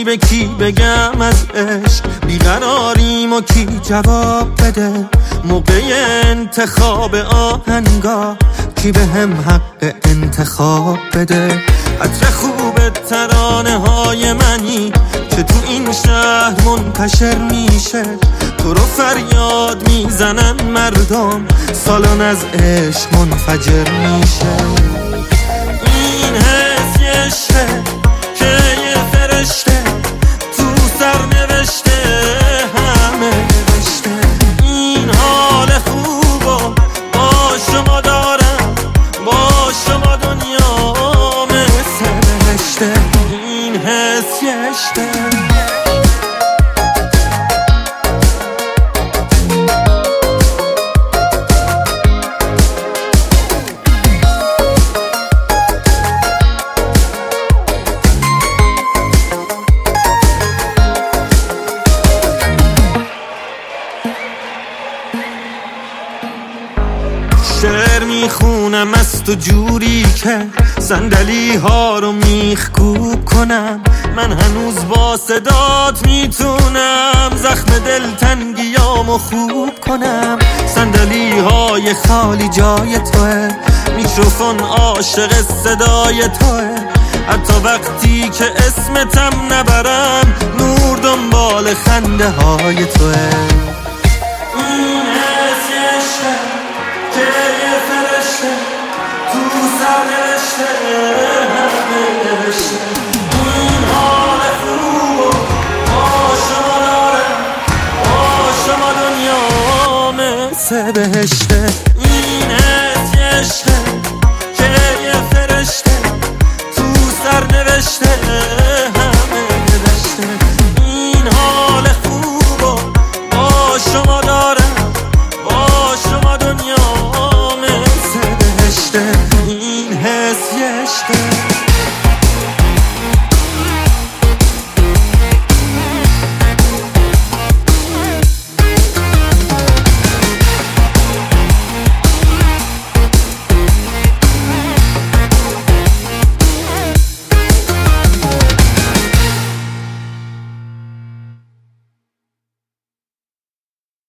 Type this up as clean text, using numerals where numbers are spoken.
به کی بگم از عشق بیقراریم و کی جواب بده؟ موقع انتخاب آهنگا کی به هم حق انتخاب بده؟ عطر خوب ترانه های منی که تو این شهر منتشر میشه، تو رو فریاد میزنن مردم، سالن از عشق منفجر میشه. این حس یه عشقه که یه فرشته تو سر نوشته، همه نوشته. این حال خوبو با شما دارم، با شما دنیا مثل بهشته. این حس یه عشقه. شعر میخونم از تو جوری که صندلی ها رو میخکوب کنم. من هنوز با صدات میتونم زخم دلتنگیامو خوب کنم. صندلی های خالی جای توه، میکروفون عاشق صدای توه. حتی وقتی که اسمتم نبرم، نور دنبال خنده های توه. این حال خوب با شما دارم، با شما دنیا مثل بهشته.